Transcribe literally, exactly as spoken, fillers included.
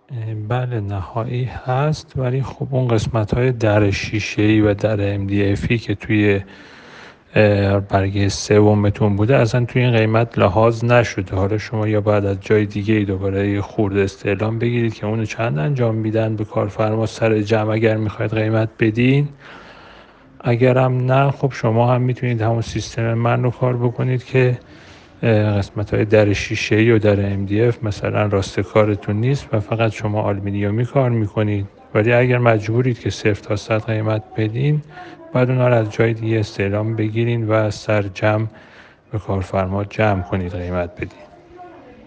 اه، بله نهایی هست، ولی خب اون قسمت های در شیشه‌ای و در ام دی افی که توی اه، برگه سومتون بوده اصلا توی این قیمت لحاظ نشده. حالا شما یا باید از جای دیگه ای دوباره یه خورده استعلام بگیرید که اونو چند انجام میدن به کارفرما سر جمع اگر میخواید قیمت بدین. اگرم نه خب شما هم میتونید همون سیستم من رو کار بکنید که قسمت های در شیشه‌ای و در ام دی اف مثلا راستکارتون نیست و فقط شما آلومینیومی کار میکنید، ولی اگر مجبورید که صفر تا صد قیمت بدین بعد اونا رو از جای دیگه استعلام بگیرین و سر جمع به کارفرما جمع کنید قیمت بدین.